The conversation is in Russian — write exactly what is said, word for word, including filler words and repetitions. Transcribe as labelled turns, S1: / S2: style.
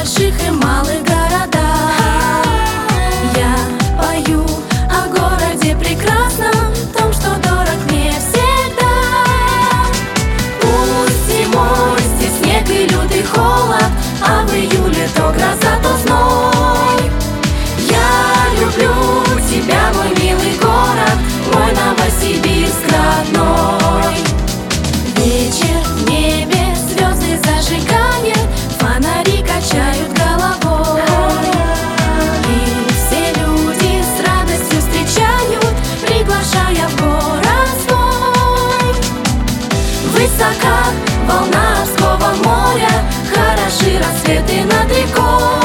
S1: больших и малых городах. Я пою о городе прекрасном, том, что дорог мне всегда. Пусть зимой здесь снег и лютый холод, а в июле то гроза, то зной. Я люблю тебя, мой милый город, мой Новосибирск родной. Вечер в небе, звезды зажигает, фонари качают головой. И все люди с радостью встречают, приглашая в город свой. Высока волна Обского моря, хороши рассветы над рекой.